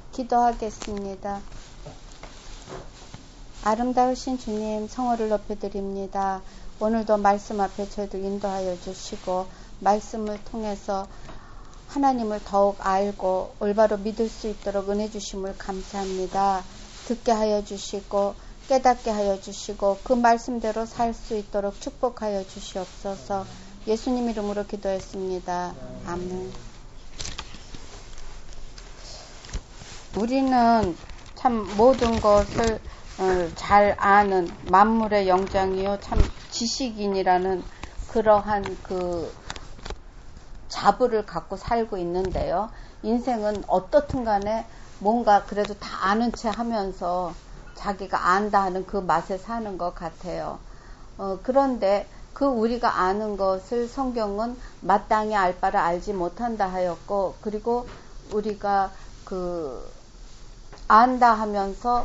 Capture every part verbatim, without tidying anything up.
기도하겠습니다. 아름다우신 주님, 성호를 높여드립니다. 오늘도 말씀 앞에 저희들 인도하여 주시고 말씀을 통해서 하나님을 더욱 알고 올바로 믿을 수 있도록 은혜 주심을 감사합니다. 듣게 하여 주시고 깨닫게 하여 주시고 그 말씀대로 살 수 있도록 축복하여 주시옵소서. 예수님 이름으로 기도했습니다. 아멘. 우리는 참 모든 것을 잘 아는 만물의 영장이요 참 지식인이라는 그러한 그 자부를 갖고 살고 있는데요. 인생은 어떻든 간에 뭔가 그래도 다 아는 체 하면서 자기가 안다 하는 그 맛에 사는 것 같아요. 어, 그런데 그 우리가 아는 것을 성경은 마땅히 알 바를 알지 못한다 하였고, 그리고 우리가 그 안다 하면서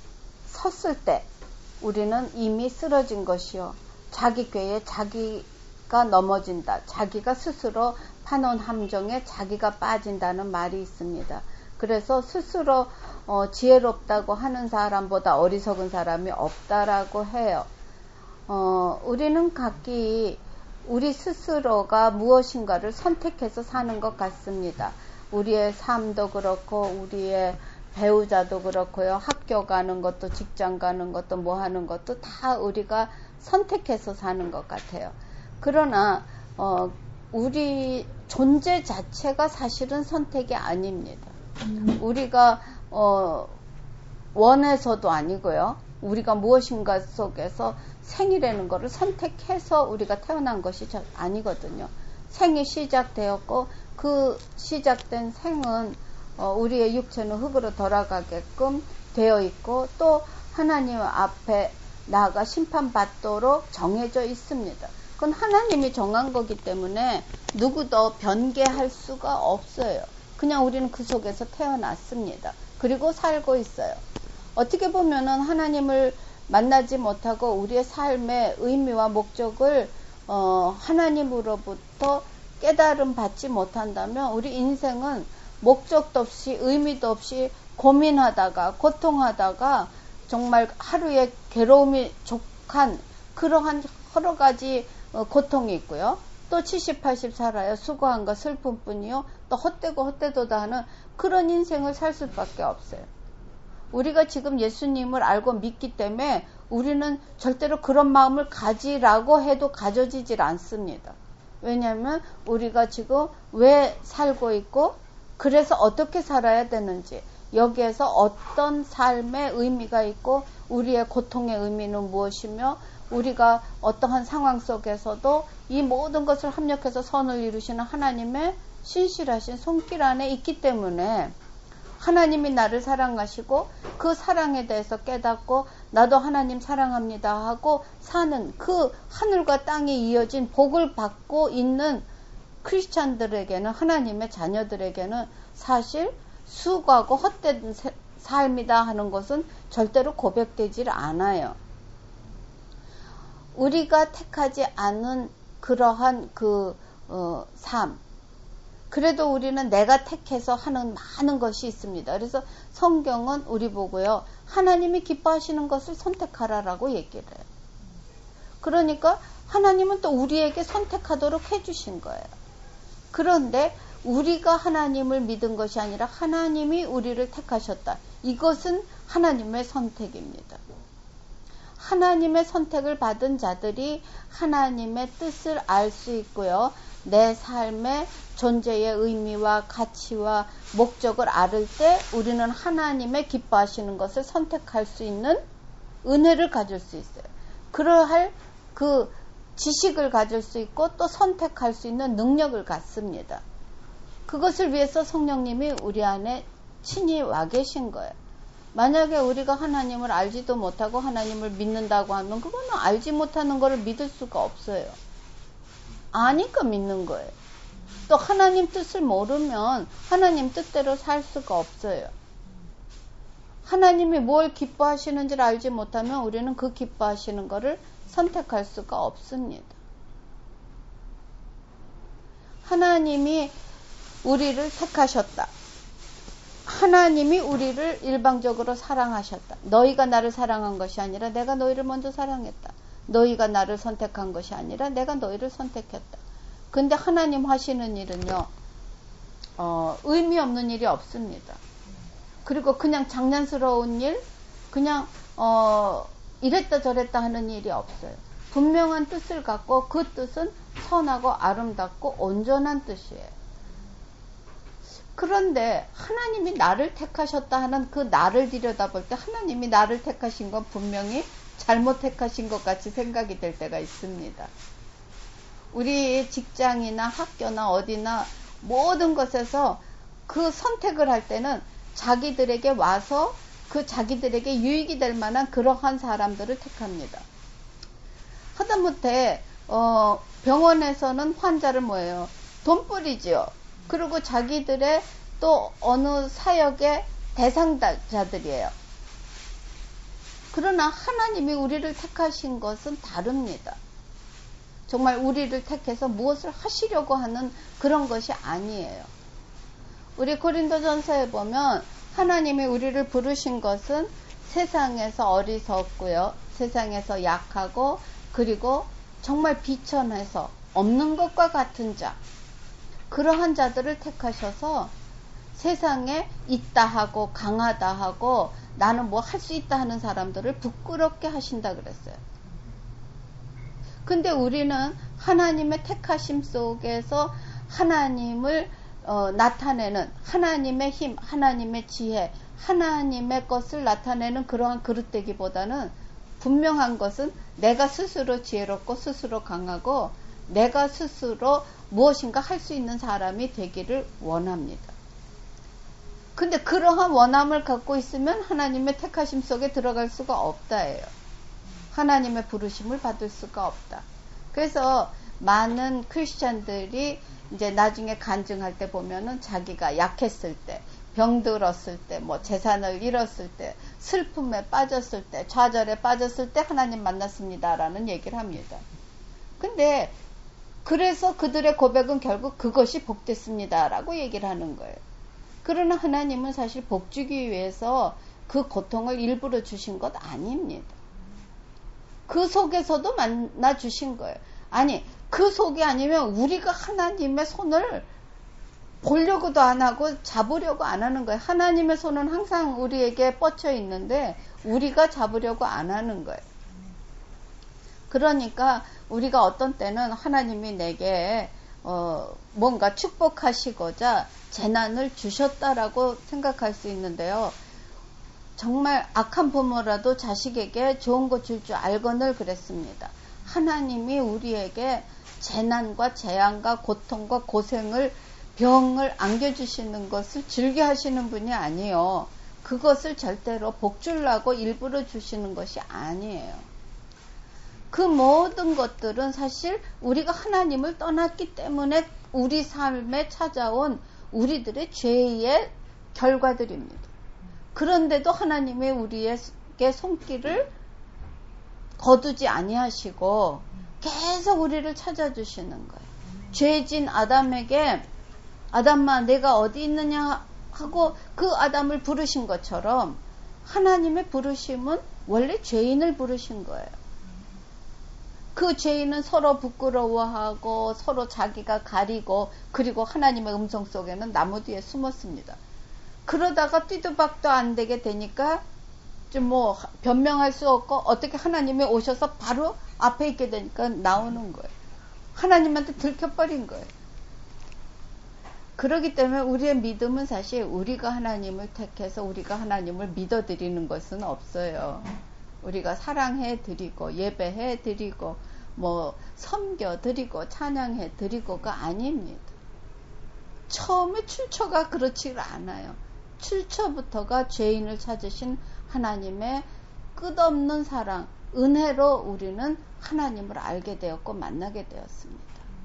섰을 때 우리는 이미 쓰러진 것이요. 자기 꾀에 자기가 넘어진다. 자기가 스스로 파놓은 함정에 자기가 빠진다는 말이 있습니다. 그래서 스스로 어, 지혜롭다고 하는 사람보다 어리석은 사람이 없다라고 해요. 어, 우리는 각기 우리 스스로가 무엇인가를 선택해서 사는 것 같습니다. 우리의 삶도 그렇고 우리의 배우자도 그렇고요. 학교 가는 것도 직장 가는 것도 뭐 하는 것도 다 우리가 선택해서 사는 것 같아요. 그러나 어, 우리 존재 자체가 사실은 선택이 아닙니다. 음. 우리가 어, 원해서도 아니고요. 우리가 무엇인가 속에서 생이라는 것을 선택해서 우리가 태어난 것이 아니거든요. 생이 시작되었고 그 시작된 생은 어, 우리의 육체는 흙으로 돌아가게끔 되어 있고 또 하나님 앞에 나아가 심판받도록 정해져 있습니다. 그건 하나님이 정한 거기 때문에 누구도 변개할 수가 없어요. 그냥 우리는 그 속에서 태어났습니다. 그리고 살고 있어요. 어떻게 보면은 하나님을 만나지 못하고 우리의 삶의 의미와 목적을 어, 하나님으로부터 깨달음 받지 못한다면 우리 인생은 목적도 없이 의미도 없이 고민하다가 고통하다가 정말 하루에 괴로움이 족한 그러한 여러 가지 고통이 있고요. 또 칠십, 팔십 살아야 수고한 거 슬픔뿐이요. 또 헛되고 헛되도다 하는 그런 인생을 살 수밖에 없어요. 우리가 지금 예수님을 알고 믿기 때문에 우리는 절대로 그런 마음을 가지라고 해도 가져지질 않습니다. 왜냐하면 우리가 지금 왜 살고 있고 그래서 어떻게 살아야 되는지 여기에서 어떤 삶의 의미가 있고 우리의 고통의 의미는 무엇이며 우리가 어떠한 상황 속에서도 이 모든 것을 합력해서 선을 이루시는 하나님의 신실하신 손길 안에 있기 때문에 하나님이 나를 사랑하시고 그 사랑에 대해서 깨닫고 나도 하나님 사랑합니다 하고 사는 그 하늘과 땅에 이어진 복을 받고 있는 크리스찬들에게는 하나님의 자녀들에게는 사실 수고하고 헛된 삶이다 하는 것은 절대로 고백되질 않아요. 우리가 택하지 않은 그러한 그 어, 삶 그래도 우리는 내가 택해서 하는 많은 것이 있습니다. 그래서 성경은 우리 보고요. 하나님이 기뻐하시는 것을 선택하라라고 얘기를 해요. 그러니까 하나님은 또 우리에게 선택하도록 해주신 거예요. 그런데 우리가 하나님을 믿은 것이 아니라 하나님이 우리를 택하셨다. 이것은 하나님의 선택입니다. 하나님의 선택을 받은 자들이 하나님의 뜻을 알 수 있고요. 내 삶의 존재의 의미와 가치와 목적을 알을 때 우리는 하나님의 기뻐하시는 것을 선택할 수 있는 은혜를 가질 수 있어요. 그러할 그 지식을 가질 수 있고 또 선택할 수 있는 능력을 갖습니다. 그것을 위해서 성령님이 우리 안에 친히 와 계신 거예요. 만약에 우리가 하나님을 알지도 못하고 하나님을 믿는다고 하면 그거는 알지 못하는 것을 믿을 수가 없어요. 아니까 믿는 거예요. 또 하나님 뜻을 모르면 하나님 뜻대로 살 수가 없어요. 하나님이 뭘 기뻐하시는지를 알지 못하면 우리는 그 기뻐하시는 것을 선택할 수가 없습니다. 하나님이 우리를 택하셨다. 하나님이 우리를 일방적으로 사랑하셨다. 너희가 나를 사랑한 것이 아니라 내가 너희를 먼저 사랑했다. 너희가 나를 선택한 것이 아니라 내가 너희를 선택했다. 근데 하나님 하시는 일은요, 어, 의미 없는 일이 없습니다. 그리고 그냥 장난스러운 일, 그냥 어, 이랬다 저랬다 하는 일이 없어요. 분명한 뜻을 갖고 그 뜻은 선하고 아름답고 온전한 뜻이에요. 그런데 하나님이 나를 택하셨다 하는 그 나를 들여다볼 때 하나님이 나를 택하신 건 분명히 잘못 택하신 것 같이 생각이 될 때가 있습니다. 우리 직장이나 학교나 어디나 모든 것에서 그 선택을 할 때는 자기들에게 와서 그 자기들에게 유익이 될 만한 그러한 사람들을 택합니다. 하다못해 어, 병원에서는 환자를 뭐예요? 돈벌이지요. 그리고 자기들의 또 어느 사역의 대상자들이에요. 그러나 하나님이 우리를 택하신 것은 다릅니다. 정말 우리를 택해서 무엇을 하시려고 하는 그런 것이 아니에요. 우리 고린도전서에 보면 하나님이 우리를 부르신 것은 세상에서 어리석고요. 세상에서 약하고 그리고 정말 비천해서 없는 것과 같은 자. 그러한 자들을 택하셔서 세상에 있다 하고 강하다 하고 나는 뭐 할 수 있다 하는 사람들을 부끄럽게 하신다 그랬어요. 근데 우리는 하나님의 택하심 속에서 하나님을 어, 나타내는 하나님의 힘, 하나님의 지혜, 하나님의 것을 나타내는 그러한 그릇되기보다는 분명한 것은 내가 스스로 지혜롭고 스스로 강하고 내가 스스로 무엇인가 할 수 있는 사람이 되기를 원합니다. 근데 그러한 원함을 갖고 있으면 하나님의 택하심 속에 들어갈 수가 없다예요. 하나님의 부르심을 받을 수가 없다. 그래서 많은 크리스찬들이 이제 나중에 간증할 때 보면은 자기가 약했을 때, 병들었을 때, 뭐 재산을 잃었을 때, 슬픔에 빠졌을 때, 좌절에 빠졌을 때 하나님 만났습니다라는 얘기를 합니다. 근데 그래서 그들의 고백은 결국 그것이 복됐습니다라고 얘기를 하는 거예요. 그러나 하나님은 사실 복 주기 위해서 그 고통을 일부러 주신 것 아닙니다. 그 속에서도 만나 주신 거예요. 아니, 그 속이 아니면 우리가 하나님의 손을 보려고도 안 하고 잡으려고 안 하는 거예요. 하나님의 손은 항상 우리에게 뻗쳐 있는데 우리가 잡으려고 안 하는 거예요. 그러니까 우리가 어떤 때는 하나님이 내게 어, 뭔가 축복하시고자 재난을 주셨다라고 생각할 수 있는데요. 정말 악한 부모라도 자식에게 좋은 거 줄 줄 알거늘 그랬습니다. 하나님이 우리에게 재난과 재앙과 고통과 고생을 병을 안겨주시는 것을 즐겨 하시는 분이 아니에요. 그것을 절대로 복 주려고 일부러 주시는 것이 아니에요. 그 모든 것들은 사실 우리가 하나님을 떠났기 때문에 우리 삶에 찾아온 우리들의 죄의 결과들입니다. 그런데도 하나님이 우리에게 손길을 거두지 아니하시고 계속 우리를 찾아주시는 거예요. 죄진 아담에게 아담아 내가 어디 있느냐 하고 그 아담을 부르신 것처럼 하나님의 부르심은 원래 죄인을 부르신 거예요. 그 죄인은 서로 부끄러워하고 서로 자기가 가리고 그리고 하나님의 음성 속에는 나무 뒤에 숨었습니다. 그러다가 띠도박도 안 되게 되니까 좀 뭐 변명할 수 없고 어떻게 하나님이 오셔서 바로 앞에 있게 되니까 나오는 거예요. 하나님한테 들켜버린 거예요. 그렇기 때문에 우리의 믿음은 사실 우리가 하나님을 택해서 우리가 하나님을 믿어드리는 것은 없어요. 우리가 사랑해 드리고 예배해 드리고 뭐 섬겨 드리고 찬양해 드리고가 아닙니다. 처음에 출처가 그렇지가 않아요. 출처부터가 죄인을 찾으신 하나님의 끝없는 사랑, 은혜로 우리는 하나님을 알게 되었고 만나게 되었습니다.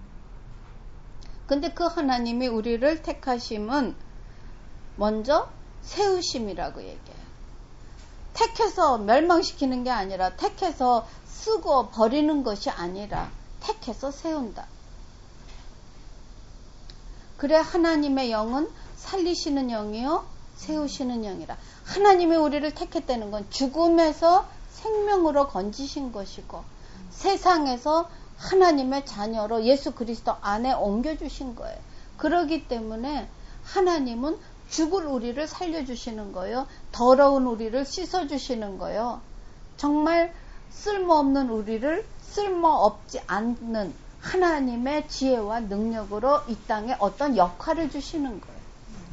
근데 그 하나님이 우리를 택하심은 먼저 세우심이라고 얘기해요. 택해서 멸망시키는 게 아니라 택해서 쓰고 버리는 것이 아니라 택해서 세운다. 그래 하나님의 영은 살리시는 영이요 세우시는 영이라. 하나님이 우리를 택했다는 건 죽음에서 생명으로 건지신 것이고 세상에서 하나님의 자녀로 예수 그리스도 안에 옮겨주신 거예요. 그러기 때문에 하나님은 죽을 우리를 살려주시는 거예요. 더러운 우리를 씻어주시는 거예요. 정말 쓸모없는 우리를 쓸모없지 않는 하나님의 지혜와 능력으로 이 땅에 어떤 역할을 주시는 거예요.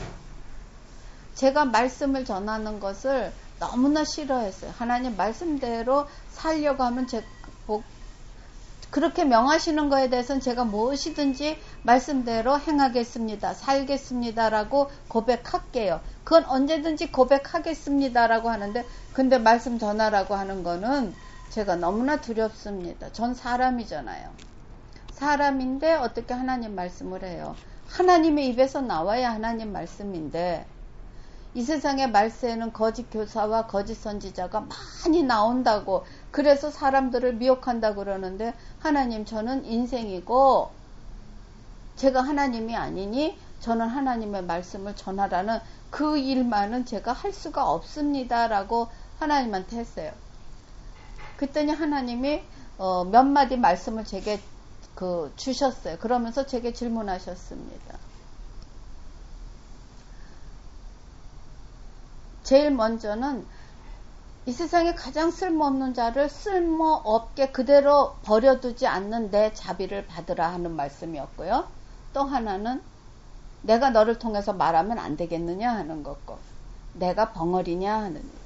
제가 말씀을 전하는 것을 너무나 싫어했어요. 하나님 말씀대로 살려고 하면 제, 뭐, 그렇게 명하시는 거에 대해서는 제가 무엇이든지 말씀대로 행하겠습니다. 살겠습니다라고 고백할게요. 그건 언제든지 고백하겠습니다라고 하는데, 근데 말씀 전하라고 하는 거는 제가 너무나 두렵습니다. 전 사람이잖아요. 사람인데 어떻게 하나님 말씀을 해요? 하나님의 입에서 나와야 하나님 말씀인데, 이 세상의 말세에는 거짓 교사와 거짓 선지자가 많이 나온다고, 그래서 사람들을 미혹한다고 그러는데, 하나님, 저는 인생이고 제가 하나님이 아니니 저는 하나님의 말씀을 전하라는 그 일만은 제가 할 수가 없습니다라고 하나님한테 했어요. 그랬더니 하나님이 어, 몇 마디 말씀을 제게 그 주셨어요. 그러면서 제게 질문하셨습니다. 제일 먼저는 이 세상에 가장 쓸모없는 자를 쓸모없게 그대로 버려두지 않는 내 자비를 받으라 하는 말씀이었고요. 또 하나는 내가 너를 통해서 말하면 안 되겠느냐 하는 것고, 내가 벙어리냐 하는 얘기였어요.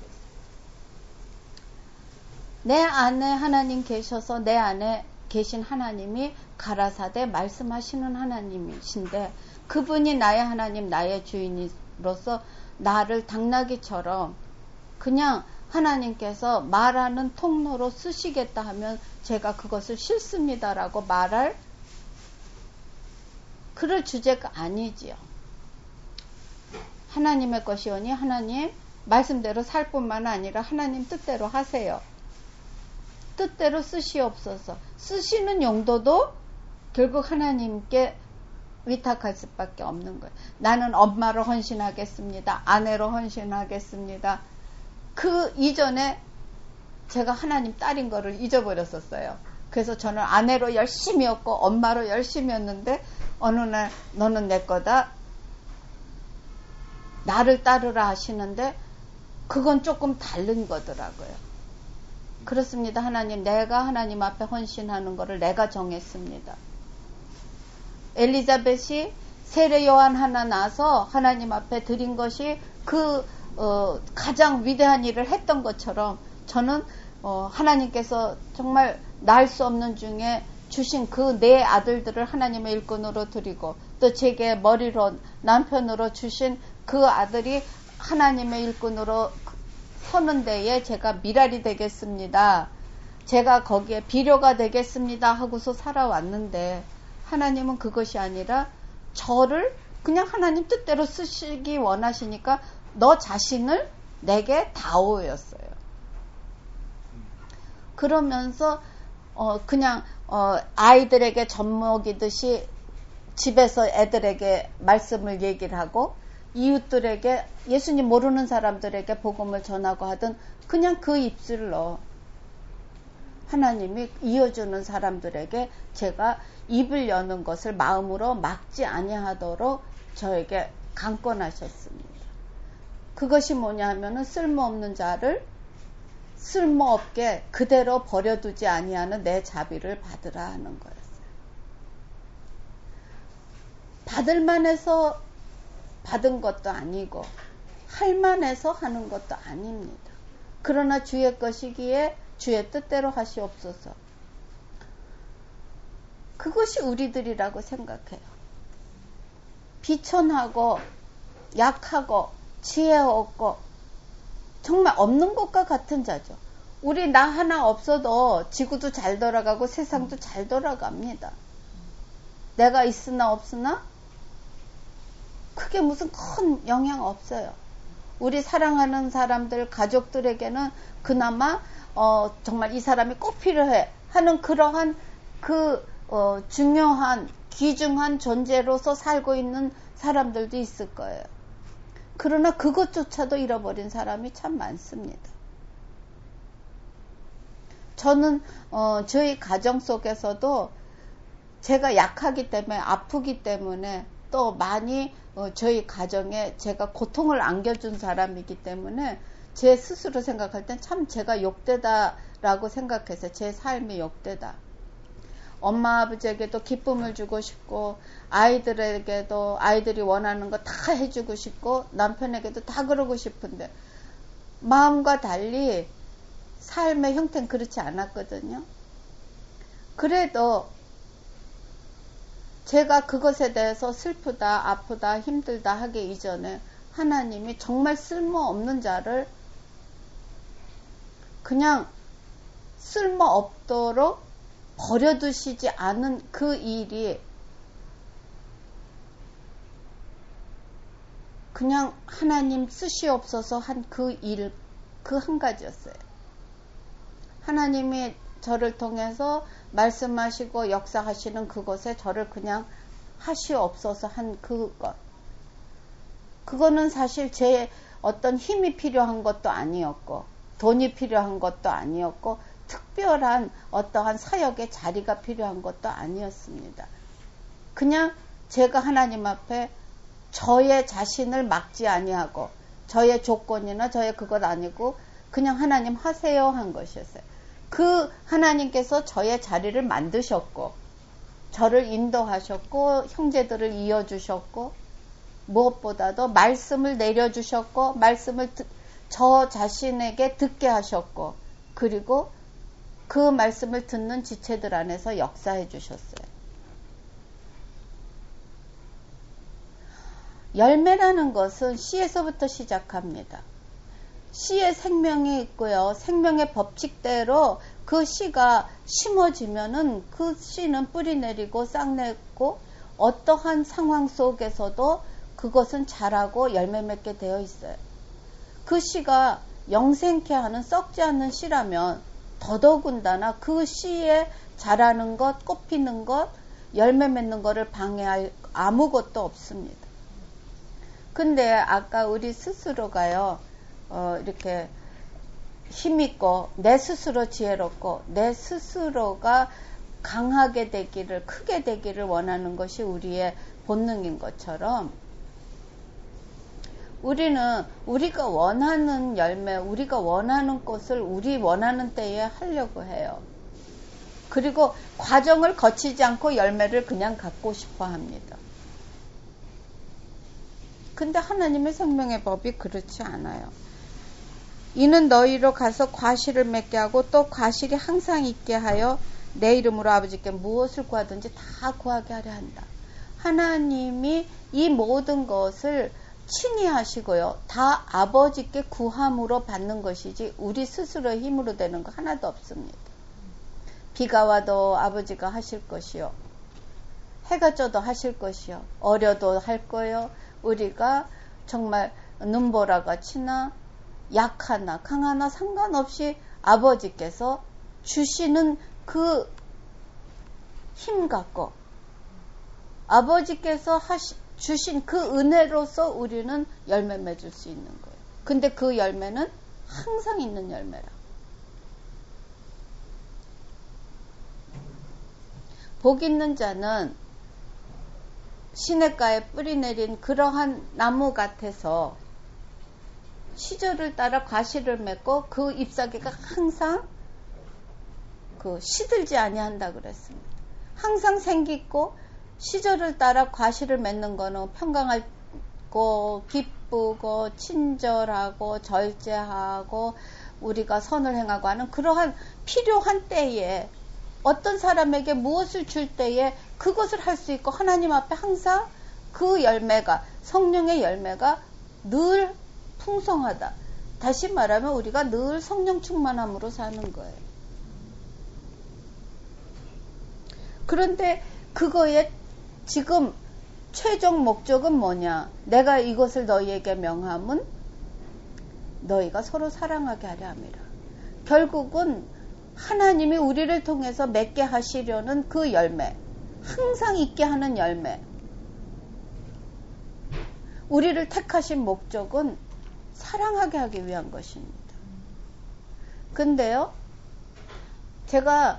내 안에 하나님 계셔서 내 안에 계신 하나님이 가라사대 말씀하시는 하나님이신데, 그분이 나의 하나님, 나의 주인으로서 나를 당나귀처럼 그냥 하나님께서 말하는 통로로 쓰시겠다 하면 제가 그것을 싫습니다라고 말할 그럴 주제가 아니지요. 하나님의 것이오니 하나님 말씀대로 살 뿐만 아니라 하나님 뜻대로 하세요. 뜻대로 쓰시옵소서. 쓰시는 용도도 결국 하나님께 위탁할 수밖에 없는 거예요. 나는 엄마로 헌신하겠습니다. 아내로 헌신하겠습니다. 그 이전에 제가 하나님 딸인 거를 잊어버렸었어요. 그래서 저는 아내로 열심히 였고 엄마로 열심히 였는데, 어느 날 너는 내 거다, 나를 따르라 하시는데 그건 조금 다른 거더라고요. 그렇습니다. 하나님, 내가 하나님 앞에 헌신하는 거를 내가 정했습니다. 엘리자벳이 세례 요한 하나 나서 하나님 앞에 드린 것이 그 어, 가장 위대한 일을 했던 것처럼, 저는 어, 하나님께서 정말 낳을 수 없는 중에 주신 그 네 아들들을 하나님의 일꾼으로 드리고, 또 제게 머리로 남편으로 주신 그 아들이 하나님의 일꾼으로 서는 데에 제가 미랄이 되겠습니다. 제가 거기에 비료가 되겠습니다 하고서 살아왔는데, 하나님은 그것이 아니라 저를 그냥 하나님 뜻대로 쓰시기 원하시니까 너 자신을 내게 다오였어요. 그러면서 어 그냥 어 아이들에게 젖먹이듯이 집에서 애들에게 말씀을 얘기를 하고, 이웃들에게, 예수님 모르는 사람들에게 복음을 전하고 하던 그냥 그 입술로 하나님이 이어주는 사람들에게 제가 입을 여는 것을 마음으로 막지 아니하도록 저에게 강권하셨습니다. 그것이 뭐냐 하면은 쓸모없는 자를 쓸모없게 그대로 버려두지 아니하는 내 자비를 받으라 하는 거였어요. 받을만해서 받은 것도 아니고 할만해서 하는 것도 아닙니다. 그러나 주의 것이기에 주의 뜻대로 하시옵소서. 그것이 우리들이라고 생각해요. 비천하고 약하고 지혜 없고 정말 없는 것과 같은 자죠. 우리 나 하나 없어도 지구도 잘 돌아가고 세상도 잘 돌아갑니다. 내가 있으나 없으나 크게 무슨 큰 영향 없어요. 우리 사랑하는 사람들, 가족들에게는 그나마 어, 정말 이 사람이 꼭 필요해 하는 그러한 그 어, 중요한 귀중한 존재로서 살고 있는 사람들도 있을 거예요. 그러나 그것조차도 잃어버린 사람이 참 많습니다. 저는 어, 저희 가정 속에서도 제가 약하기 때문에, 아프기 때문에, 또 많이 어, 저희 가정에 제가 고통을 안겨준 사람이기 때문에 제 스스로 생각할 땐 참 제가 욕되다라고 생각해서 제 삶이 욕되다. 엄마 아버지에게도 기쁨을 주고 싶고, 아이들에게도 아이들이 원하는 거 다 해주고 싶고, 남편에게도 다 그러고 싶은데 마음과 달리 삶의 형태는 그렇지 않았거든요. 그래도 제가 그것에 대해서 슬프다, 아프다, 힘들다 하기 이전에 하나님이 정말 쓸모없는 자를 그냥 쓸모없도록 버려두시지 않은 그 일이 그냥 하나님 쓰시옵소서 한 그 일, 그 한 가지였어요. 하나님이 저를 통해서 말씀하시고 역사하시는 그것에 저를 그냥 하시옵소서 한 그것. 그거는 사실 제 어떤 힘이 필요한 것도 아니었고, 돈이 필요한 것도 아니었고, 특별한 어떠한 사역의 자리가 필요한 것도 아니었습니다. 그냥 제가 하나님 앞에 저의 자신을 막지 아니하고, 저의 조건이나 저의 그것 아니고 그냥 하나님 하세요 한 것이었어요. 그 하나님께서 저의 자리를 만드셨고, 저를 인도하셨고, 형제들을 이어주셨고, 무엇보다도 말씀을 내려주셨고, 말씀을 듣, 저 자신에게 듣게 하셨고, 그리고 그 말씀을 듣는 지체들 안에서 역사해 주셨어요. 열매라는 것은 씨에서부터 시작합니다. 씨에 생명이 있고요. 생명의 법칙대로 그 씨가 심어지면은 그 씨는 뿌리 내리고 싹 내고 어떠한 상황 속에서도 그것은 자라고 열매 맺게 되어 있어요. 그 씨가 영생케 하는 썩지 않는 씨라면 더더군다나 그 씨에 자라는 것, 꽃 피는 것, 열매 맺는 것을 방해할 아무것도 없습니다. 근데 아까 우리 스스로가요, 어, 이렇게 힘있고, 내 스스로 지혜롭고, 내 스스로가 강하게 되기를, 크게 되기를 원하는 것이 우리의 본능인 것처럼, 우리는 우리가 원하는 열매, 우리가 원하는 것을 우리 원하는 때에 하려고 해요. 그리고 과정을 거치지 않고 열매를 그냥 갖고 싶어 합니다. 근데 하나님의 생명의 법이 그렇지 않아요. 이는 너희로 가서 과실을 맺게 하고 또 과실이 항상 있게 하여 내 이름으로 아버지께 무엇을 구하든지 다 구하게 하려 한다. 하나님이 이 모든 것을 친히 하시고요. 다 아버지께 구함으로 받는 것이지 우리 스스로의 힘으로 되는 거 하나도 없습니다. 비가 와도 아버지가 하실 것이요. 해가 쪄도 하실 것이요. 어려도 할 거요. 우리가 정말 눈보라가 치나 약하나 강하나 상관없이 아버지께서 주시는 그 힘 갖고 아버지께서 하시, 주신 그 은혜로서 우리는 열매 맺을 수 있는 거예요. 근데 그 열매는 항상 있는 열매라. 복 있는 자는 시냇가에 뿌리 내린 그러한 나무 같아서 시절을 따라 과실을 맺고 그 잎사귀가 항상 그 시들지 아니한다 그랬습니다. 항상 생기고 시절을 따라 과실을 맺는 거는 평강하고 기쁘고 친절하고 절제하고 우리가 선을 행하고 하는 그러한 필요한 때에 어떤 사람에게 무엇을 줄 때에 그것을 할 수 있고 하나님 앞에 항상 그 열매가 성령의 열매가 늘 풍성하다. 다시 말하면 우리가 늘 성령 충만함으로 사는 거예요. 그런데 그거의 지금 최종 목적은 뭐냐? 내가 이것을 너희에게 명함은 너희가 서로 사랑하게 하려 함이라. 결국은 하나님이 우리를 통해서 맺게 하시려는 그 열매, 항상 있게 하는 열매. 우리를 택하신 목적은 사랑하게 하기 위한 것입니다. 근데요, 제가,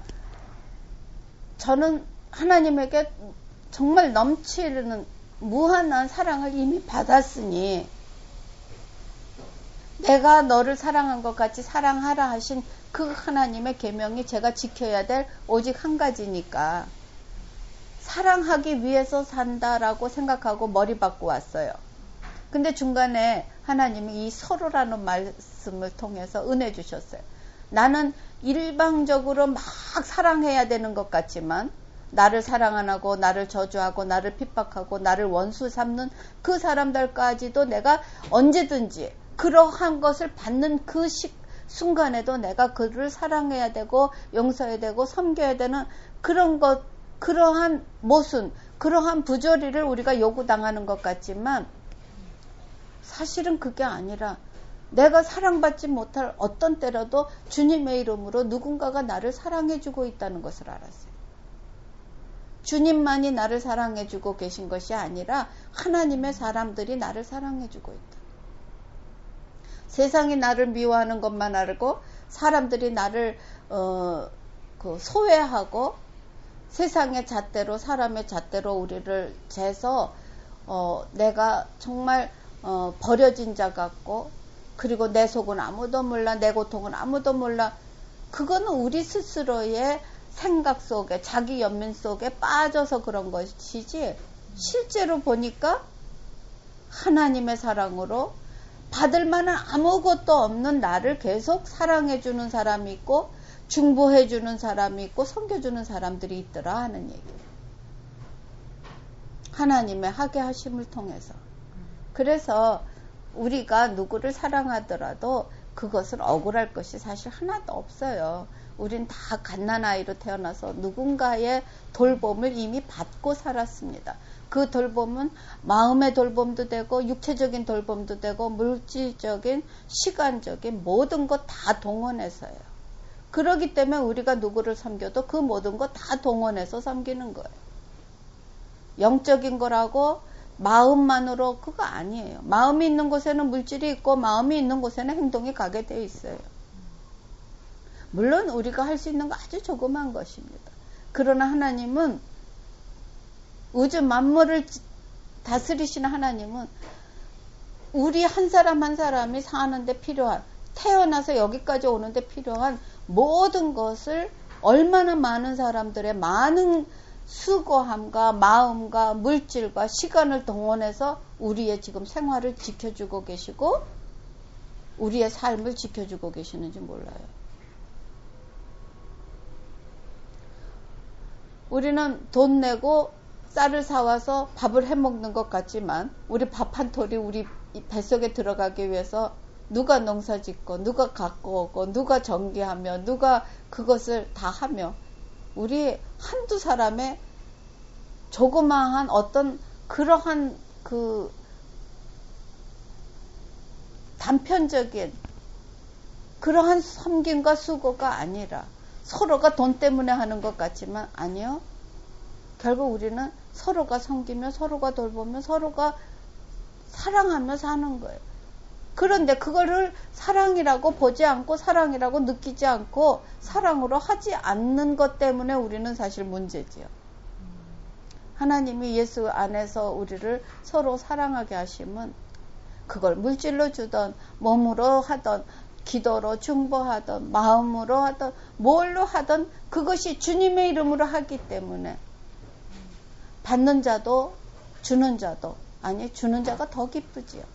저는 하나님에게 정말 넘치는 무한한 사랑을 이미 받았으니, 내가 너를 사랑한 것 같이 사랑하라 하신 그 하나님의 계명이 제가 지켜야 될 오직 한 가지니까, 사랑하기 위해서 산다라고 생각하고 머리 박고 왔어요. 근데 중간에 하나님이 이 서로라는 말씀을 통해서 은혜 주셨어요. 나는 일방적으로 막 사랑해야 되는 것 같지만, 나를 사랑 안 하고 나를 저주하고 나를 핍박하고 나를 원수 삼는 그 사람들까지도 내가 언제든지 그러한 것을 받는 그 시, 순간에도 내가 그를 사랑해야 되고 용서해야 되고 섬겨야 되는 그런 것, 그러한 모순, 그러한 부조리를 우리가 요구당하는 것 같지만, 사실은 그게 아니라 내가 사랑받지 못할 어떤 때라도 주님의 이름으로 누군가가 나를 사랑해주고 있다는 것을 알았어요. 주님만이 나를 사랑해주고 계신 것이 아니라 하나님의 사람들이 나를 사랑해주고 있다. 세상이 나를 미워하는 것만 알고 사람들이 나를 어, 그 소외하고 세상의 잣대로 사람의 잣대로 우리를 재서 어, 내가 정말 어, 버려진 자 같고, 그리고 내 속은 아무도 몰라, 내 고통은 아무도 몰라. 그거는 우리 스스로의 생각 속에, 자기 연민 속에 빠져서 그런 것이지, 실제로 보니까 하나님의 사랑으로 받을 만한 아무것도 없는 나를 계속 사랑해주는 사람이 있고, 중보해주는 사람이 있고, 섬겨주는 사람들이 있더라 하는 얘기예요. 하나님의 하게 하심을 통해서. 그래서 우리가 누구를 사랑하더라도 그것은 억울할 것이 사실 하나도 없어요. 우린 다 갓난아이로 태어나서 누군가의 돌봄을 이미 받고 살았습니다. 그 돌봄은 마음의 돌봄도 되고 육체적인 돌봄도 되고 물질적인 시간적인 모든 것 다 동원해서요. 그렇기 때문에 우리가 누구를 섬겨도 그 모든 것 다 동원해서 섬기는 거예요. 영적인 거라고 마음만으로 그거 아니에요. 마음이 있는 곳에는 물질이 있고 마음이 있는 곳에는 행동이 가게 돼 있어요. 물론 우리가 할 수 있는 거 아주 조그만 것입니다. 그러나 하나님은, 우주 만물을 다스리시는 하나님은 우리 한 사람 한 사람이 사는데 필요한, 태어나서 여기까지 오는데 필요한 모든 것을 얼마나 많은 사람들의 많은 수고함과 마음과 물질과 시간을 동원해서 우리의 지금 생활을 지켜주고 계시고 우리의 삶을 지켜주고 계시는지 몰라요. 우리는 돈 내고 쌀을 사와서 밥을 해먹는 것 같지만, 우리 밥 한 톨이 우리 뱃속에 들어가기 위해서 누가 농사 짓고 누가 갖고 오고 누가 정기하며 누가 그것을 다 하며, 우리 한두 사람의 조그마한 어떤 그러한 그 단편적인 그러한 섬김과 수고가 아니라, 서로가 돈 때문에 하는 것 같지만 아니요. 결국 우리는 서로가 섬기며 서로가 돌보며 서로가 사랑하며 사는 거예요. 그런데 그거를 사랑이라고 보지 않고 사랑이라고 느끼지 않고 사랑으로 하지 않는 것 때문에 우리는 사실 문제지요. 하나님이 예수 안에서 우리를 서로 사랑하게 하심은, 그걸 물질로 주던 몸으로 하던 기도로 중보하던 마음으로 하던 뭘로 하던 그것이 주님의 이름으로 하기 때문에 받는 자도 주는 자도, 아니 주는 자가 더 기쁘지요.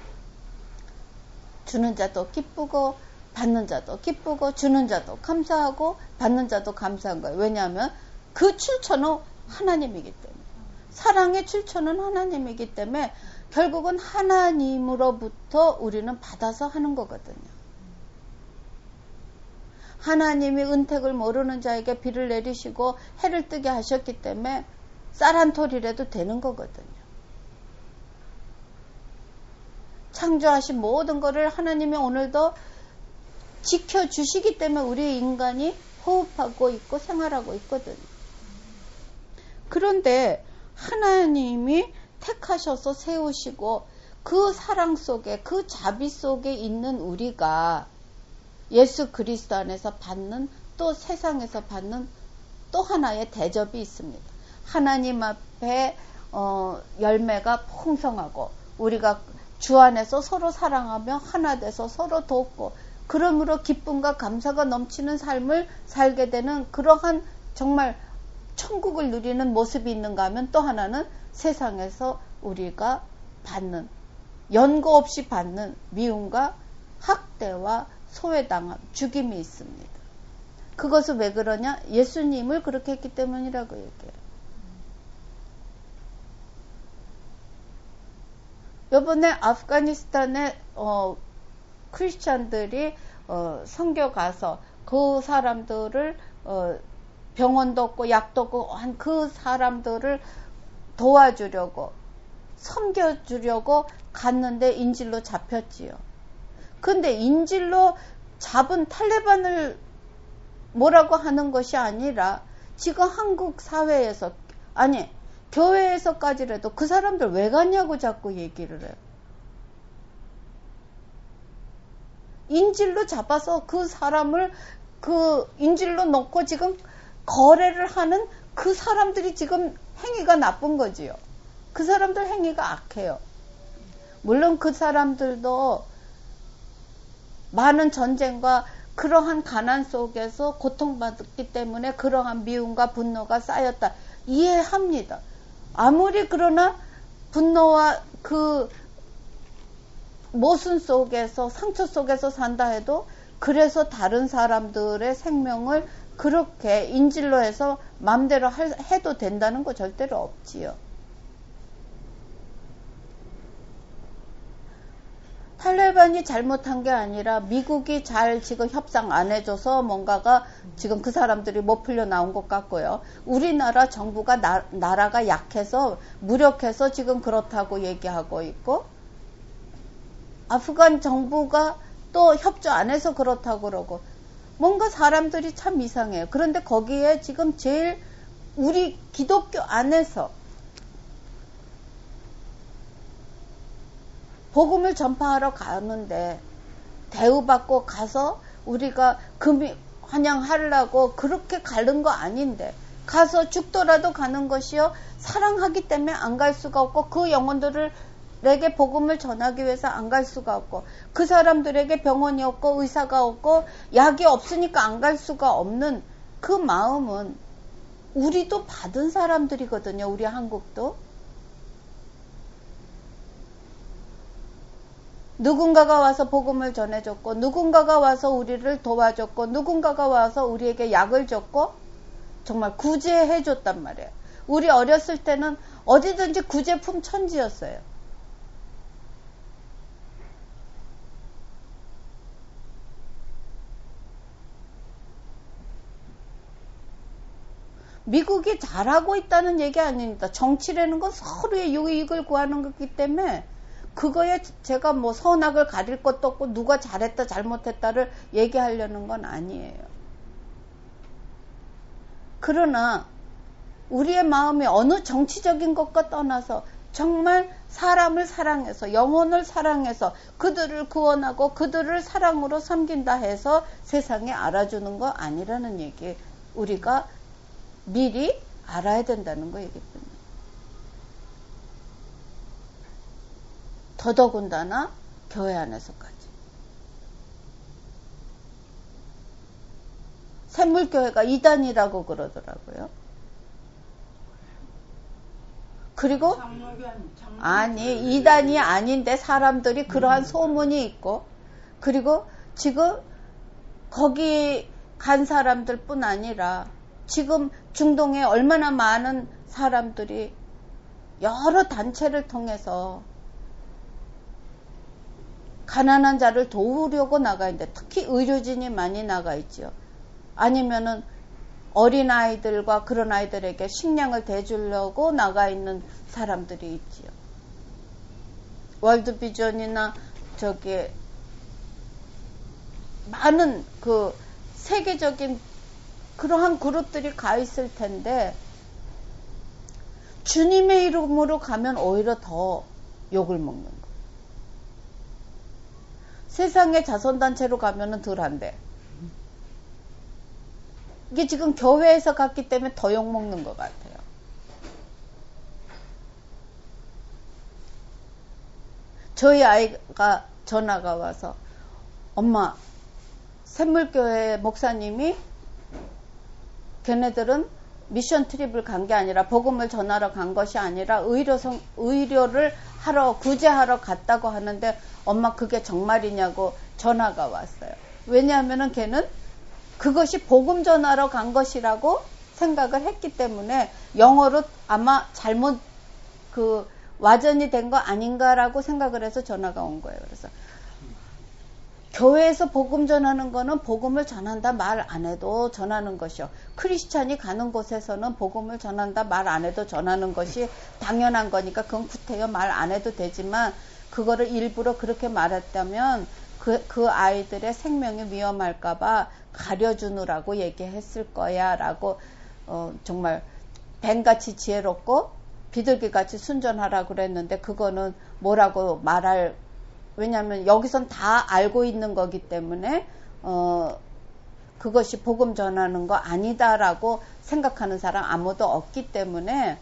주는 자도 기쁘고 받는 자도 기쁘고 주는 자도 감사하고 받는 자도 감사한 거예요. 왜냐하면 그 출처는 하나님이기 때문에, 사랑의 출처는 하나님이기 때문에 결국은 하나님으로부터 우리는 받아서 하는 거거든요. 하나님이 은택을 모르는 자에게 비를 내리시고 해를 뜨게 하셨기 때문에 쌀 한 톨이라도 되는 거거든요. 창조하신 모든 것을 하나님이 오늘도 지켜주시기 때문에 우리 인간이 호흡하고 있고 생활하고 있거든요. 그런데 하나님이 택하셔서 세우시고 그 사랑 속에, 그 자비 속에 있는 우리가 예수 그리스도 안에서 받는, 또 세상에서 받는 또 하나의 대접이 있습니다. 하나님 앞에 어, 열매가 풍성하고, 우리가 주 안에서 서로 사랑하며 하나 돼서 서로 돕고, 그러므로 기쁨과 감사가 넘치는 삶을 살게 되는 그러한 정말 천국을 누리는 모습이 있는가 하면, 또 하나는 세상에서 우리가 받는, 연고 없이 받는 미움과 학대와 소외당함, 죽임이 있습니다. 그것은 왜 그러냐? 예수님을 그렇게 했기 때문이라고 얘기해요. 이번에 아프가니스탄에 어, 크리스찬들이 어, 선교 가서 그 사람들을 어, 병원도 없고 약도 없고 한 그 사람들을 도와주려고, 섬겨주려고 갔는데 인질로 잡혔지요. 근데 인질로 잡은 탈레반을 뭐라고 하는 것이 아니라, 지금 한국 사회에서, 아니 교회에서까지라도 그 사람들 왜 갔냐고 자꾸 얘기를 해요. 인질로 잡아서 그 사람을 그 인질로 놓고 지금 거래를 하는 그 사람들이 지금 행위가 나쁜 거지요. 그 사람들 행위가 악해요. 물론 그 사람들도 많은 전쟁과 그러한 가난 속에서 고통받았기 때문에 그러한 미움과 분노가 쌓였다. 이해합니다. 아무리 그러나 분노와 그 모순 속에서, 상처 속에서 산다 해도, 그래서 다른 사람들의 생명을 그렇게 인질로 해서 마음대로 할, 해도 된다는 거 절대로 없지요. 탈레반이 잘못한 게 아니라 미국이 잘 지금 협상 안 해줘서 뭔가가 지금 그 사람들이 못 풀려 나온 것 같고요. 우리나라 정부가 나, 나라가 약해서 무력해서 지금 그렇다고 얘기하고 있고, 아프간 정부가 또 협조 안 해서 그렇다고 그러고, 뭔가 사람들이 참 이상해요. 그런데 거기에 지금 제일 우리 기독교 안에서 복음을 전파하러 가는데, 대우받고 가서 우리가 금이 환영하려고 그렇게 가는 거 아닌데, 가서 죽더라도 가는 것이요, 사랑하기 때문에 안 갈 수가 없고, 그 영혼들에게 복음을 전하기 위해서 안 갈 수가 없고, 그 사람들에게 병원이 없고 의사가 없고 약이 없으니까 안 갈 수가 없는 그 마음은 우리도 받은 사람들이거든요. 우리 한국도. 누군가가 와서 복음을 전해줬고, 누군가가 와서 우리를 도와줬고, 누군가가 와서 우리에게 약을 줬고, 정말 구제해줬단 말이에요. 우리 어렸을 때는 어디든지 구제품 천지였어요. 미국이 잘하고 있다는 얘기 아닙니다. 정치라는 건 서로의 유익을 구하는 거기 때문에, 그거에 제가 뭐 선악을 가릴 것도 없고 누가 잘했다 잘못했다를 얘기하려는 건 아니에요. 그러나 우리의 마음이 어느 정치적인 것과 떠나서 정말 사람을 사랑해서, 영혼을 사랑해서 그들을 구원하고 그들을 사랑으로 섬긴다 해서 세상에 알아주는 거 아니라는 얘기, 우리가 미리 알아야 된다는 거 얘기입니다. 더더군다나 교회 안에서까지. 샘물교회가 이단이라고 그러더라고요. 그리고 아니, 이단이 아닌데 사람들이 그러한 소문이 있고, 그리고 지금 거기 간 사람들 뿐 아니라 지금 중동에 얼마나 많은 사람들이 여러 단체를 통해서 가난한 자를 도우려고 나가 있는데, 특히 의료진이 많이 나가 있죠. 아니면은 어린아이들과 그런 아이들에게 식량을 대주려고 나가 있는 사람들이 있지요. 월드비전이나 저기 많은 그 세계적인 그러한 그룹들이 가 있을 텐데, 주님의 이름으로 가면 오히려 더 욕을 먹는 거예요. 세상에 자선단체로 가면은 덜 한대. 이게 지금 교회에서 갔기 때문에 더 욕먹는 것 같아요. 저희 아이가 전화가 와서 엄마 샘물교회 목사님이 걔네들은 미션 트립을 간 게 아니라 복음을 전하러 간 것이 아니라 의료성, 의료를 하러 구제하러 갔다고 하는데 엄마 그게 정말이냐고 전화가 왔어요. 왜냐하면은 걔는 그것이 복음 전하러 간 것이라고 생각을 했기 때문에 영어로 아마 잘못 그 와전이 된 거 아닌가라고 생각을 해서 전화가 온 거예요. 그래서 교회에서 복음 전하는 거는 복음을 전한다 말 안 해도 전하는 것이요. 크리스찬이 가는 곳에서는 복음을 전한다 말 안 해도 전하는 것이 당연한 거니까 그건 구태여 말 안 해도 되지만 그거를 일부러 그렇게 말했다면 그, 그 아이들의 생명이 위험할까봐 가려주느라고 얘기했을 거야 라고 어, 정말 뱀같이 지혜롭고 비둘기같이 순전하라고 그랬는데 그거는 뭐라고 말할 왜냐하면 여기선 다 알고 있는 거기 때문에 어, 그것이 복음 전하는 거 아니다라고 생각하는 사람 아무도 없기 때문에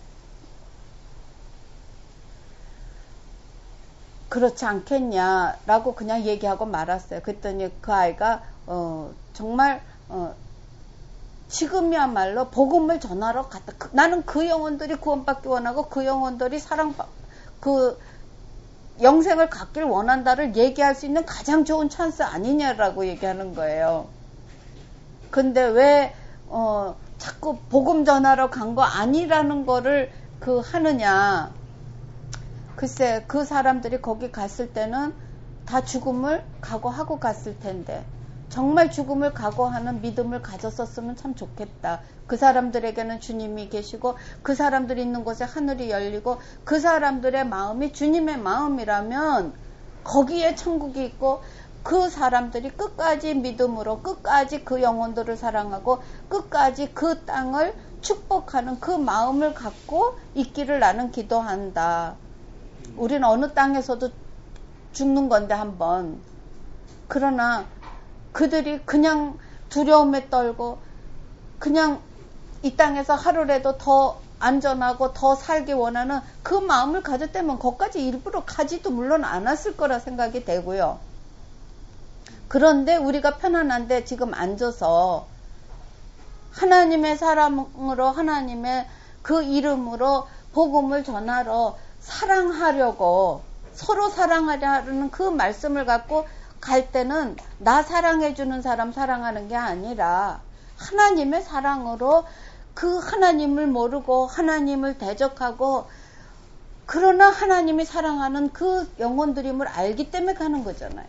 그렇지 않겠냐라고 그냥 얘기하고 말았어요. 그랬더니 그 아이가 어, 정말 어, 지금이야말로 복음을 전하러 갔다. 그, 나는 그 영혼들이 구원받기 원하고 그 영혼들이 사랑 그 영생을 갖길 원한다를 얘기할 수 있는 가장 좋은 찬스 아니냐라고 얘기하는 거예요. 근데 왜 어, 자꾸 복음 전하러 간 거 아니라는 거를 그 하느냐. 글쎄 그 사람들이 거기 갔을 때는 다 죽음을 각오하고 갔을 텐데 정말 죽음을 각오하는 믿음을 가졌었으면 참 좋겠다. 그 사람들에게는 주님이 계시고 그 사람들이 있는 곳에 하늘이 열리고 그 사람들의 마음이 주님의 마음이라면 거기에 천국이 있고 그 사람들이 끝까지 믿음으로 끝까지 그 영혼들을 사랑하고 끝까지 그 땅을 축복하는 그 마음을 갖고 있기를 나는 기도한다. 우리는 어느 땅에서도 죽는 건데 한번. 그러나 그들이 그냥 두려움에 떨고 그냥 이 땅에서 하루라도 더 안전하고 더 살기 원하는 그 마음을 가졌다면 거기까지 일부러 가지도 물론 않았을 거라 생각이 되고요. 그런데 우리가 편안한데 지금 앉아서 하나님의 사람으로 하나님의 그 이름으로 복음을 전하러 사랑하려고 서로 사랑하려는 그 말씀을 갖고 갈 때는 나 사랑해주는 사람 사랑하는 게 아니라 하나님의 사랑으로 그 하나님을 모르고 하나님을 대적하고 그러나 하나님이 사랑하는 그 영혼들임을 알기 때문에 가는 거잖아요.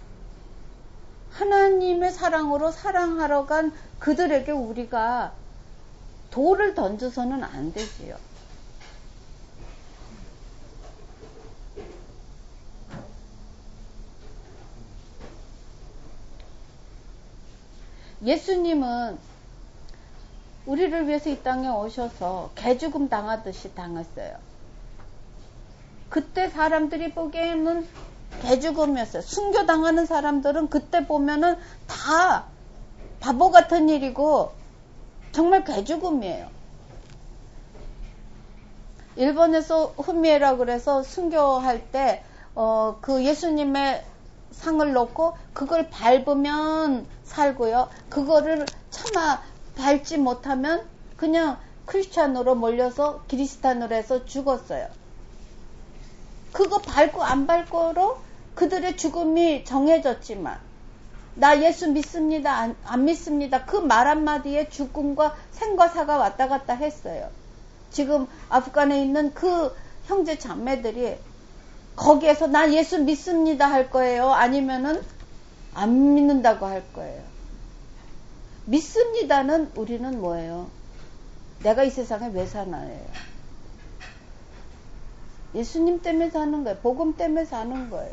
하나님의 사랑으로 사랑하러 간 그들에게 우리가 돌을 던져서는 안 되지요. 예수님은 우리를 위해서 이 땅에 오셔서 개죽음 당하듯이 당했어요. 그때 사람들이 보기에는 개죽음이었어요. 순교당하는 사람들은 그때 보면은 다 바보 같은 일이고 정말 개죽음이에요. 일본에서 후미에라 그래서 순교할 때 어, 그 예수님의 상을 놓고 그걸 밟으면 살고요. 그거를 차마 밟지 못하면 그냥 크리스찬으로 몰려서 기리스탄으로 해서 죽었어요. 그거 밟고 안 밟고로 그들의 죽음이 정해졌지만 나 예수 믿습니다. 안, 안 믿습니다. 그 말 한마디에 죽음과 생과 사가 왔다 갔다 했어요. 지금 아프간에 있는 그 형제 자매들이 거기에서 나 예수 믿습니다 할 거예요. 아니면은 안 믿는다고 할 거예요. 믿습니다는 우리는 뭐예요? 내가 이 세상에 왜 사나요? 예수님 때문에 사는 거예요. 복음 때문에 사는 거예요.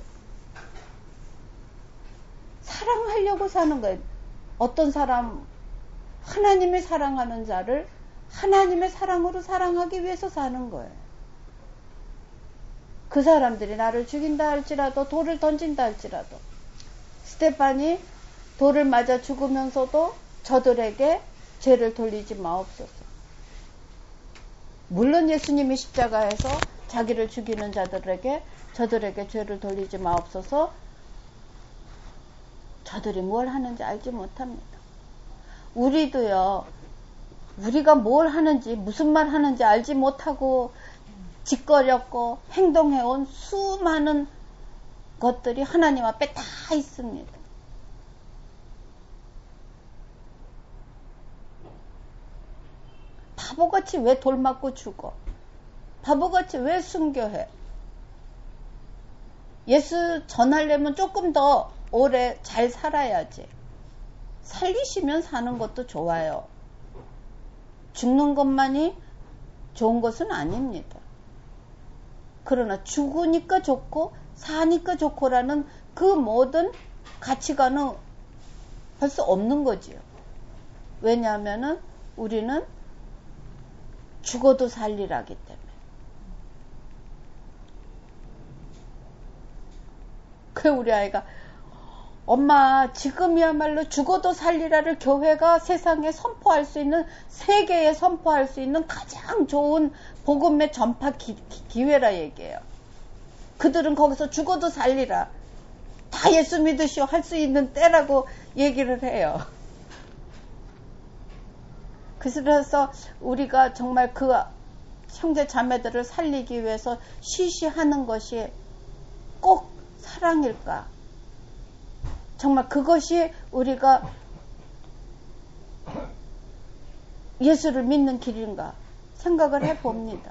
사랑하려고 사는 거예요. 어떤 사람 하나님의 사랑하는 자를 하나님의 사랑으로 사랑하기 위해서 사는 거예요. 그 사람들이 나를 죽인다 할지라도 돌을 던진다 할지라도 스데반이 돌을 맞아 죽으면서도 저들에게 죄를 돌리지 마옵소서. 물론 예수님이 십자가에서 자기를 죽이는 자들에게 저들에게 죄를 돌리지 마옵소서. 저들이 뭘 하는지 알지 못합니다. 우리도요, 우리가 뭘 하는지 무슨 말 하는지 알지 못하고 짓거렸고 행동해온 수많은 것들이 하나님 앞에 다 있습니다. 바보같이 왜 돌 맞고 죽어? 바보같이 왜 순교해? 예수 전하려면 조금 더 오래 잘 살아야지. 살리시면 사는 것도 좋아요. 죽는 것만이 좋은 것은 아닙니다. 그러나 죽으니까 좋고 사니까 좋고라는 그 모든 가치관은 벌써 없는 거지요. 왜냐하면은 우리는 죽어도 살리라기 때문에. 그 우리 아이가 엄마 지금이야말로 죽어도 살리라를 교회가 세상에 선포할 수 있는, 세계에 선포할 수 있는 가장 좋은 복음의 전파 기, 기회라 얘기해요. 그들은 거기서 죽어도 살리라, 다 예수 믿으시오 할 수 있는 때라고 얘기를 해요. 그래서 우리가 정말 그 형제 자매들을 살리기 위해서 시시하는 것이 꼭 사랑일까? 정말 그것이 우리가 예수를 믿는 길인가 생각을 해봅니다.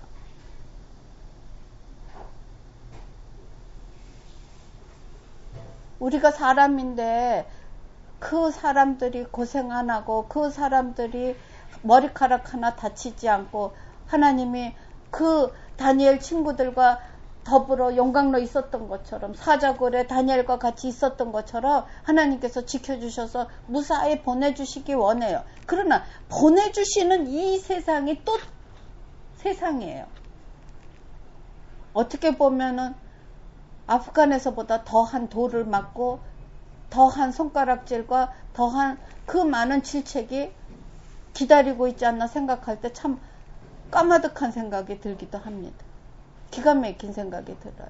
우리가 사람인데 그 사람들이 고생 안 하고 그 사람들이 머리카락 하나 다치지 않고 하나님이 그 다니엘 친구들과 더불어 용광로 있었던 것처럼 사자굴에 다니엘과 같이 있었던 것처럼 하나님께서 지켜주셔서 무사히 보내주시기 원해요. 그러나 보내주시는 이 세상이 또 세상이에요. 어떻게 보면은 아프간에서보다 더한 돌을 맞고 더한 손가락질과 더한 그 많은 질책이 기다리고 있지 않나 생각할 때 참 까마득한 생각이 들기도 합니다. 기가 막힌 생각이 들어요.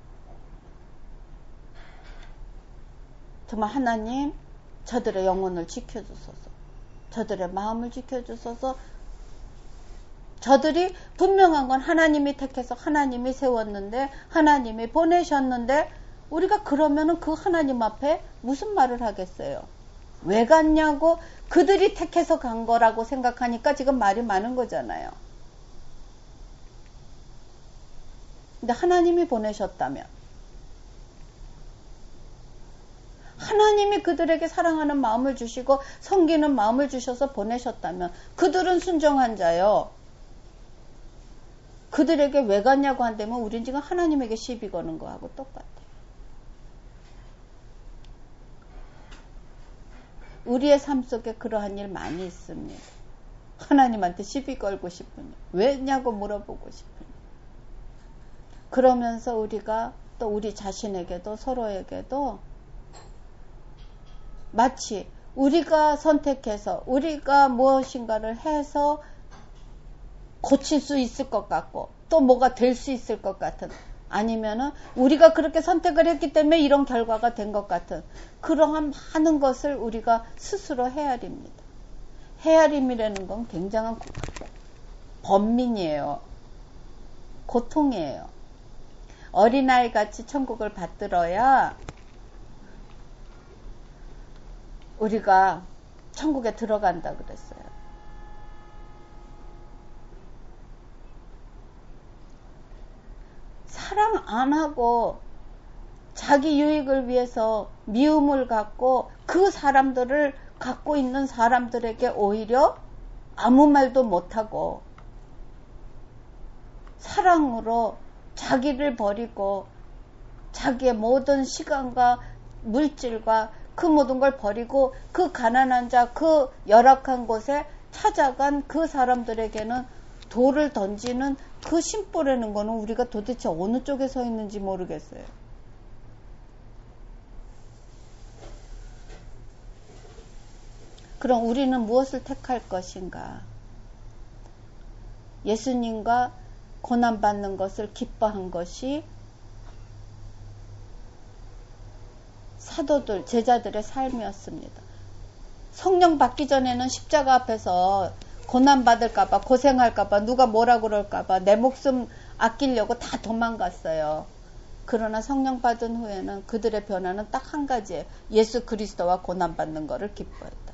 정말 하나님 저들의 영혼을 지켜주소서, 저들의 마음을 지켜주소서. 저들이 분명한 건 하나님이 택해서 하나님이 세웠는데 하나님이 보내셨는데 우리가 그러면은 그 하나님 앞에 무슨 말을 하겠어요? 왜 갔냐고, 그들이 택해서 간 거라고 생각하니까 지금 말이 많은 거잖아요. 근데 하나님이 보내셨다면, 하나님이 그들에게 사랑하는 마음을 주시고 섬기는 마음을 주셔서 보내셨다면 그들은 순종한 자요. 그들에게 왜 갔냐고 한다면 우린 지금 하나님에게 시비 거는 거하고 똑같아요. 우리의 삶 속에 그러한 일 많이 있습니다. 하나님한테 시비 걸고 싶으니, 왜냐고 물어보고 싶으니. 그러면서 우리가 또 우리 자신에게도 서로에게도 마치 우리가 선택해서 우리가 무엇인가를 해서 고칠 수 있을 것 같고 또 뭐가 될 수 있을 것 같은, 아니면은 우리가 그렇게 선택을 했기 때문에 이런 결과가 된 것 같은 그러한 많은 것을 우리가 스스로 헤아립니다. 헤아림이라는 건 굉장한 번민이에요. 고통이에요. 어린아이 같이 천국을 받들어야 우리가 천국에 들어간다 그랬어요. 사랑 안 하고 자기 유익을 위해서 미움을 갖고 그 사람들을 갖고 있는 사람들에게 오히려 아무 말도 못하고 사랑으로 자기를 버리고 자기의 모든 시간과 물질과 그 모든 걸 버리고 그 가난한 자, 그 열악한 곳에 찾아간 그 사람들에게는 돌을 던지는 그 심보라는 거는 우리가 도대체 어느 쪽에 서 있는지 모르겠어요. 그럼 우리는 무엇을 택할 것인가? 예수님과 고난받는 것을 기뻐한 것이 사도들, 제자들의 삶이었습니다. 성령 받기 전에는 십자가 앞에서 고난받을까봐, 고생할까봐, 누가 뭐라 그럴까봐, 내 목숨 아끼려고 다 도망갔어요. 그러나 성령 받은 후에는 그들의 변화는 딱 한 가지예요. 예수 그리스도와 고난받는 것을 기뻐했다.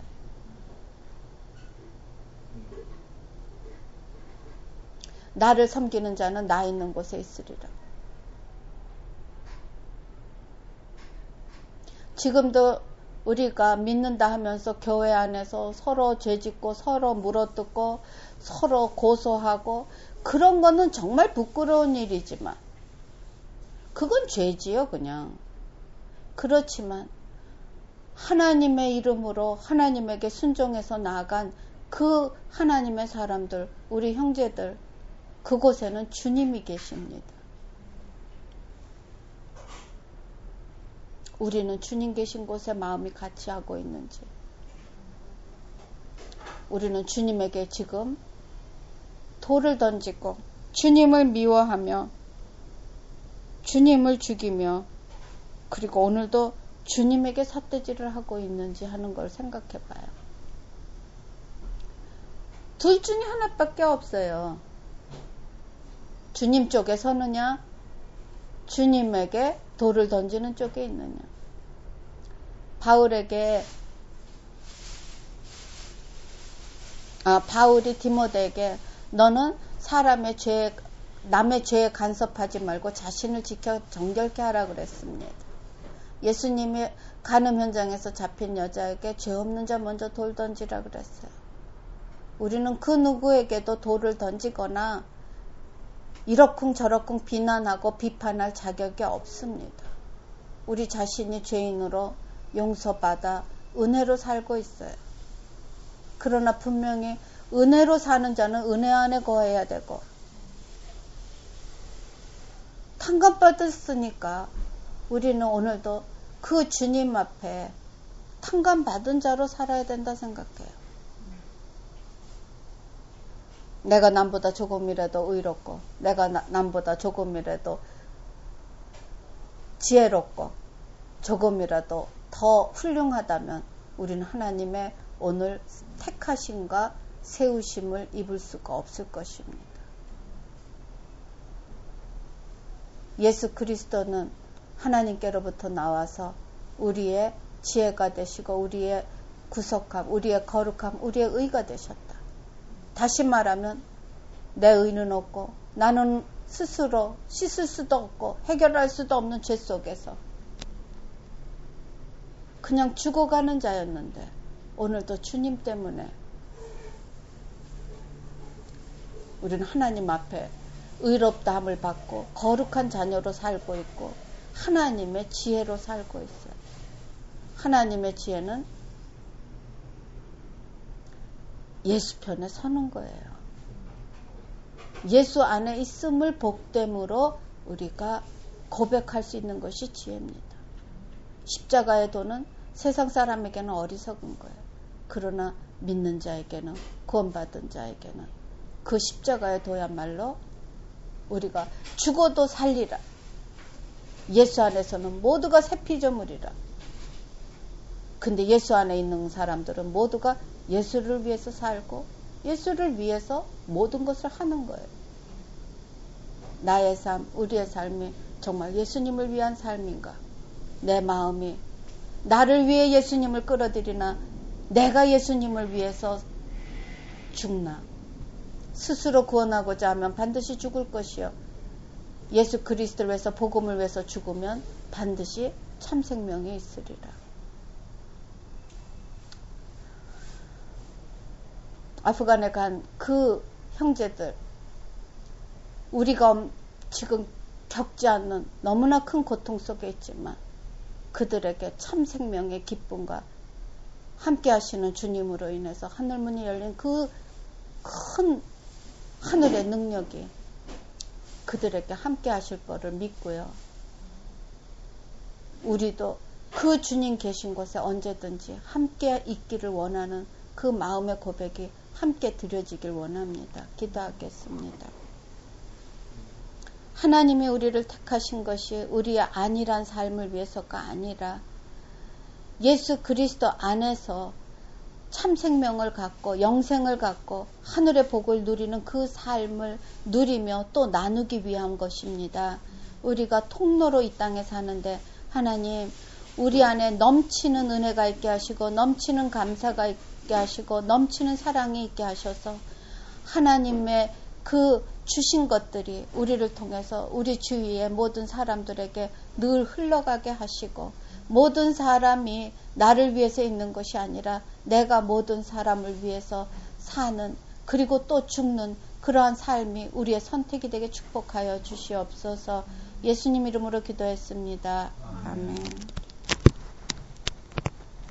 나를 섬기는 자는 나 있는 곳에 있으리라. 지금도 우리가 믿는다 하면서 교회 안에서 서로 죄짓고 서로 물어뜯고 서로 고소하고 그런 거는 정말 부끄러운 일이지만 그건 죄지요, 그냥. 그렇지만 하나님의 이름으로 하나님에게 순종해서 나아간 그 하나님의 사람들, 우리 형제들, 그곳에는 주님이 계십니다. 우리는 주님 계신 곳에 마음이 같이 하고 있는지, 우리는 주님에게 지금 돌을 던지고 주님을 미워하며 주님을 죽이며 그리고 오늘도 주님에게 삿대질을 하고 있는지 하는 걸 생각해 봐요. 둘 중에 하나밖에 없어요. 주님 쪽에 서느냐, 주님에게 돌을 던지는 쪽에 있느냐. 바울에게 아, 바울이 디모데에게 너는 사람의 죄, 남의 죄에 간섭하지 말고 자신을 지켜 정결케 하라 그랬습니다. 예수님이 간음 현장에서 잡힌 여자에게 죄 없는 자 먼저 돌 던지라 그랬어요. 우리는 그 누구에게도 돌을 던지거나 이러쿵 저러쿵 비난하고 비판할 자격이 없습니다. 우리 자신이 죄인으로 용서받아 은혜로 살고 있어요. 그러나 분명히 은혜로 사는 자는 은혜 안에 거해야 되고 탕감받았으니까 우리는 오늘도 그 주님 앞에 탕감받은 자로 살아야 된다 생각해요. 내가 남보다 조금이라도 의롭고 내가 나, 남보다 조금이라도 지혜롭고 조금이라도 더 훌륭하다면 우리는 하나님의 오늘 택하심과 세우심을 입을 수가 없을 것입니다. 예수 그리스도는 하나님께로부터 나와서 우리의 지혜가 되시고 우리의 구속함, 우리의 거룩함, 우리의 의가 되셨다. 다시 말하면 내 의는 없고 나는 스스로 씻을 수도 없고 해결할 수도 없는 죄 속에서 그냥 죽어가는 자였는데 오늘도 주님 때문에 우리는 하나님 앞에 의롭다함을 받고 거룩한 자녀로 살고 있고 하나님의 지혜로 살고 있어요. 하나님의 지혜는 예수 편에 서는 거예요. 예수 안에 있음을 복됨으로 우리가 고백할 수 있는 것이 지혜입니다. 십자가의 도는 세상 사람에게는 어리석은 거예요. 그러나 믿는 자에게는, 구원받은 자에게는 그 십자가의 도야말로 우리가 죽어도 살리라. 예수 안에서는 모두가 새 피조물이라. 근데 예수 안에 있는 사람들은 모두가 예수를 위해서 살고 예수를 위해서 모든 것을 하는 거예요. 나의 삶, 우리의 삶이 정말 예수님을 위한 삶인가? 내 마음이 나를 위해 예수님을 끌어들이나 내가 예수님을 위해서 죽나? 스스로 구원하고자 하면 반드시 죽을 것이요. 예수 그리스도를 위해서, 복음을 위해서 죽으면 반드시 참 생명이 있으리라. 아프간에 간 그 형제들, 우리가 지금 겪지 않는 너무나 큰 고통 속에 있지만 그들에게 참 생명의 기쁨과 함께 하시는 주님으로 인해서 하늘문이 열린 그 큰 하늘의 능력이 그들에게 함께 하실 거를 믿고요. 우리도 그 주님 계신 곳에 언제든지 함께 있기를 원하는 그 마음의 고백이 함께 드려지길 원합니다. 기도하겠습니다. 하나님이 우리를 택하신 것이 우리의 안일한 삶을 위해서가 아니라 예수 그리스도 안에서 참 생명을 갖고 영생을 갖고 하늘의 복을 누리는 그 삶을 누리며 또 나누기 위한 것입니다. 우리가 통로로 이 땅에 사는데 하나님 우리 안에 넘치는 은혜가 있게 하시고 넘치는 감사가 있게 하시고 넘치는 사랑이 있게 하셔서 하나님의 그 주신 것들이 우리를 통해서 우리 주위의 모든 사람들에게 늘 흘러가게 하시고 모든 사람이 나를 위해서 있는 것이 아니라 내가 모든 사람을 위해서 사는 그리고 또 죽는 그러한 삶이 우리의 선택이 되게 축복하여 주시옵소서. 예수님 이름으로 기도했습니다. 아멘.